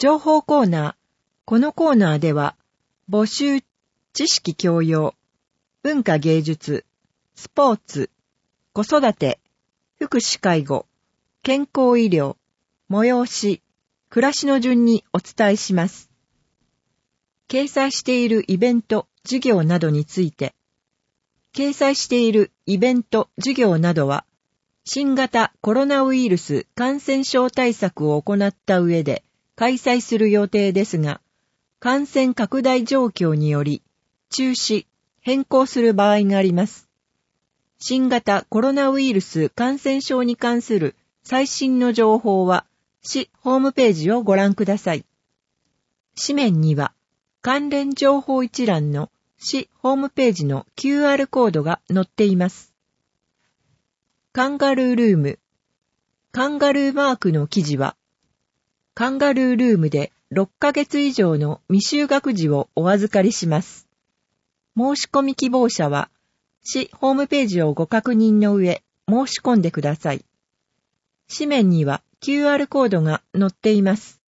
情報コーナー。このコーナーでは、募集、知識教養、文化芸術、スポーツ、子育て、福祉介護、健康医療、催し、暮らしの順にお伝えします。掲載しているイベント、授業などについて、掲載しているイベント、授業などは、新型コロナウイルス感染症対策を行った上で開催する予定ですが、感染拡大状況により中止、変更する場合があります。新型コロナウイルス感染症に関する最新の情報は、市ホームページをご覧ください。紙面には、関連情報一覧の市ホームページの QR コードが載っています。カンガルールーム。カンガルーマークの記事は、カンガルールームで6ヶ月以上の未就学児をお預かりします。申し込み希望者は、市ホームページをご確認の上、申し込んでください。紙面には QR コードが載っています。